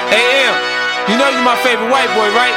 AM, you know you my favorite white boy, right?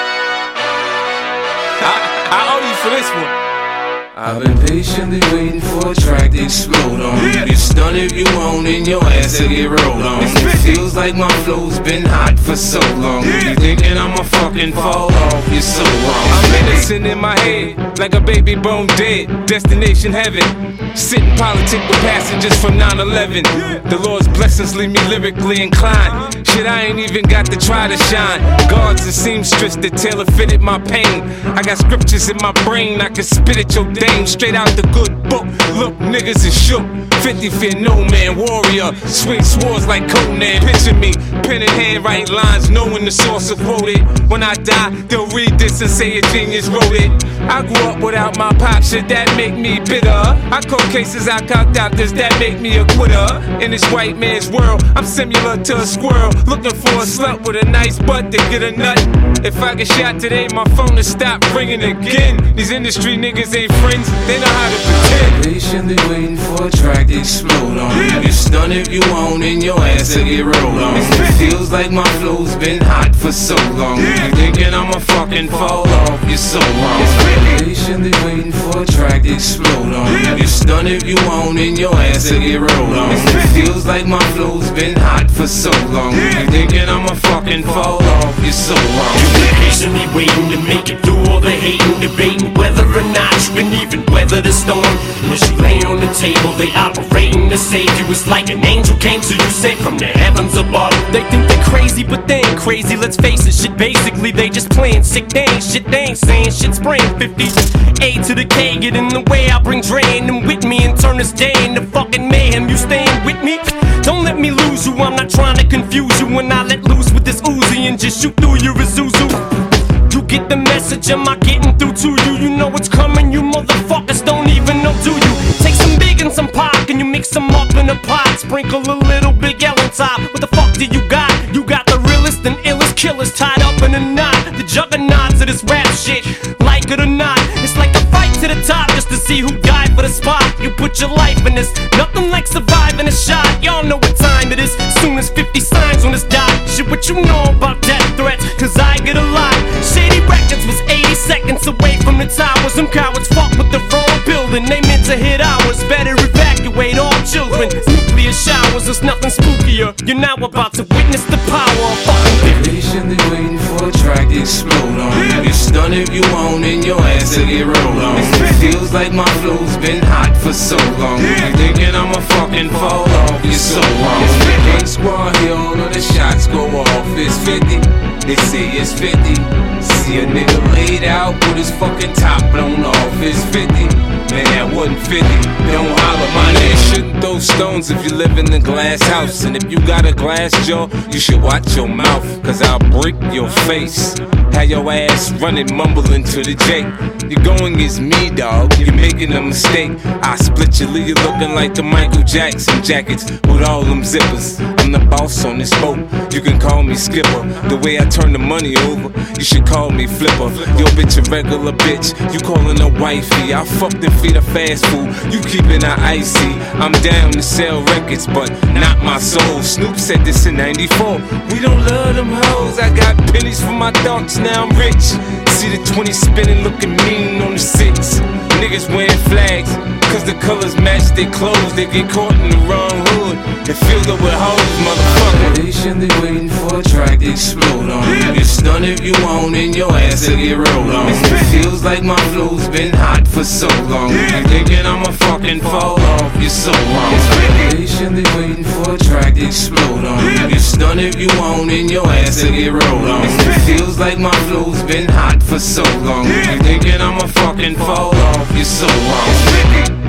I owe you for this one. I've been patiently waiting for a track to explode on. You get stunned if you want and your ass to get rolled on. It feels like my flow's been hot for so long. You thinking I'ma fucking fall off, you're so wrong. I'm innocent in my head, like a baby bone dead. Destination heaven, sitting politic with passengers from 9/11. The Lord's blessings leave me lyrically inclined. Shit, I ain't even got to try to shine. Guards and seamstress that tailor fitted my pain. I got scriptures in my brain, I can spit at your dame straight out the good book. Look, niggas is shook. 50 fear no man, warrior. Swing swords like Conan. Picture me, pen in hand, write lines, knowing the source of quoted. When I die, they'll read this and say a genius wrote it. I grew up without my pop, shit that make me bitter. I caught cases, I cocked out this, that make me a quitter. In this white man's world, I'm similar to a squirrel, looking for a slut with a nice butt to get a nut. If I get shot today, my phone will stop ringing again. These industry niggas ain't friends, they know how to pretend. Patiently waiting for a track to explode on. You get stunned if you want and your ass to get rolled on. It feels like my flow's been hot for so long. You thinking I'ma fucking fall off, you're so wrong. Patiently waiting for a track to explode on. You get stunned if you want and your ass to get rolled on. It feels like my flow's been hot for so long. You thinking I'ma fucking fall off, you're so wrong. You've been patiently waiting to make it through all the hating, debating whether or not you can even weather the storm. And as you lay on the table, they operating to save you. It's like an angel came to you, sent from the heavens above. They think they're crazy, but they ain't crazy, let's face it. Shit, basically, they just playing sick. They ain't shit, they ain't saying shit. Spraying 50 A to the K, get in the way. I bring Dre and them with me and turn this day into fucking mayhem. You staying with me? Don't let me lose you, I'm not trying to confuse you. When I let loose with this Uzi and just shoot through your Isuzu. You get the message, am I getting through to you? You know it's coming, you motherfuckers don't even know, do you? Take some big and some pop, and you mix them up in a pot. Sprinkle a little Big L on top. What the fuck do you got? You got the realest and illest killers tied up in a knot. The juggernauts of this rap shit, like it or not. It's like a fight to the top just to see who died for the spot. You put your life in this, nothing like surviving a shot. Y'all know what time it is, soon as 50 signs on this dot. Shit, what you know about death threats, cause I get a lot. Shady Records was 80 seconds away from the towers. Some cowards fuck with the wrong building, they meant to hit ours. Better evacuate all children, nuclear showers, there's nothing spookier. You're now about to witness the power of fucking 50. Patiently waiting for a track to explode on. You get stunned if you want and your ass to get rolled on. It feels like my flow's been hot for so long. You thinking I'ma fucking fall off, you're so wrong. Gang squad here, all of the shots go off. It's 50, they say it's 50. See a nigga laid out with his fucking top blown off. It's 50, man that wasn't 50. Don't holler, my nigga. Shouldn't throw stones if you live in a glass house. And if you got a glass jaw, you should watch your mouth, cause I'll break your face. Have your ass running, mumbling to the J. You're going against me, dog, you're making a mistake. I split you, leave you looking like the Michael Jackson jackets with all them zippers. I'm the boss on this boat, you can call me skipper. The way I turn the money over, you should call me flipper. Yo bitch a regular bitch, you calling her wifey. I fucked and feed her fast food, you keeping her icy. I'm down to sell records, but not my soul. Snoop said this in 94, we don't love them hoes. I got pennies for my thoughts, now I'm rich. See the 20 spinning, looking mean on the 6. Niggas wearing flags, cause the colors match their clothes. They get caught in the wrong hood and filled up with hoes, motherfucker. Patiently waiting for a track to explode on. You get stunned if you want and your ass to get rolled on. It feels like my flow's been hot for so long. You thinking I'ma fucking fall off, you're so wrong. Patiently waiting for a track to explode on. You get stunned if you want and your ass to get rolled on. It feels like my flow's been hot for so long. You thinking I'ma fucking fall off, you're so wrong.